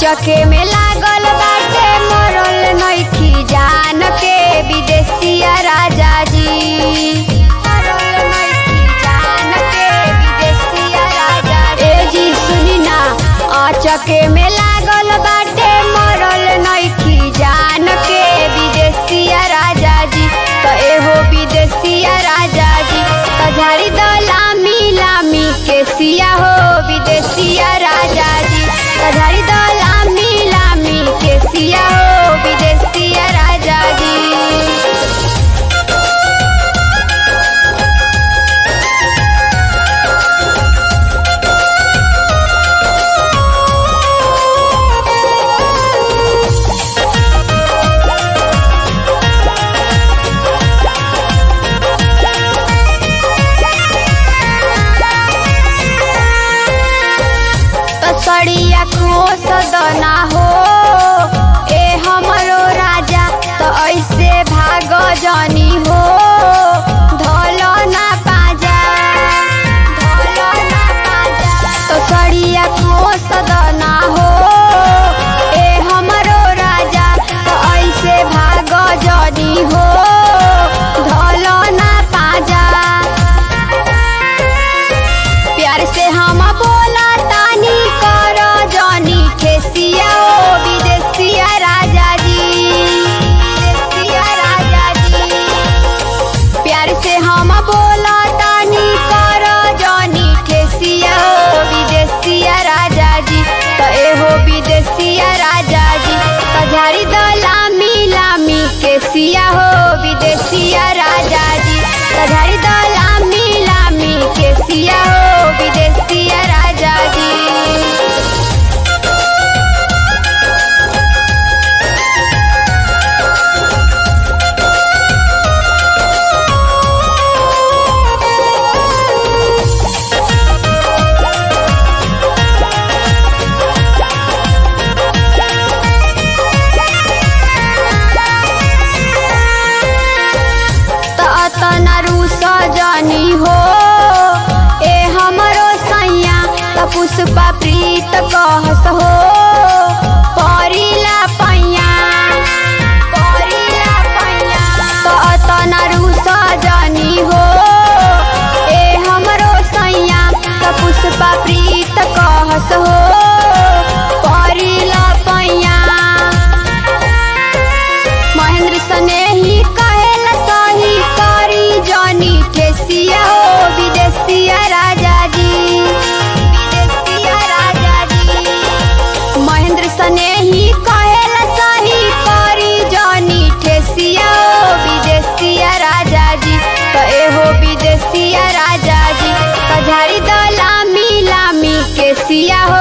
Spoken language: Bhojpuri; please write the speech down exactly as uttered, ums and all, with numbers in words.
चके में लागल बाटे मरल नइखी जान के विदेशिया राजा जी। मरल नइखी जान के विदेशिया राजा जी। ए जी सुनी ना, चके में लागल बाटे मरल नइखी जान के विदेशिया राजा जी। तो एहो विदेशिया राजा जी, तो झाड़ी द लामी लामी के सिया हो विदेशिया राजा जी। तो झाड़ी द लामी लामी के सिया हो विदेशिया राजा जी। सड़िया खोस दना हो ए हमरो राजा, तो ऐसे भाग जानी हो धोलो ना पाजा, धोलो ना पाजा। तो सड़िया खोस दना हो ए हमरो राजा, तो ऐसे भाग जानी हो धोलो ना पाजा। प्यार से हम बोला तानी खेसिया ओ विदेशिया राजा जी, विदेशिया राजा जी। प्यार से हम बोला तानी कर जानी खेसिया ओ विदेशिया राजा जी। तो एहो विदेशिया राजा जी, तो झाड़ी द लामी लामी के सिया हो विदेशिया राजा जी। तो झाड़ी द लामी लामी के सिया हो विदेशिया राजा जी। जानी हो ए हमरो सैया, तो पुष्पा प्रीत कहस हो परिला पैया, परिला पैया। तो अतना रूस जानी हो ए हमरो सैया, तो पुष्पा प्रीत कहस हो परिला पैया। महेंद्र स्नेही कहेला सही करी जानी खेसिया हो विदेशिया राजा जी, विदेशिया राजा जी। महेंद्र स्नेही कहेला सही करी जानी खेसिया हो विदेशिया राजा जी। तो एहो विदेशिया राजा जी, तो झाड़ी द लामी लामी के सिया हो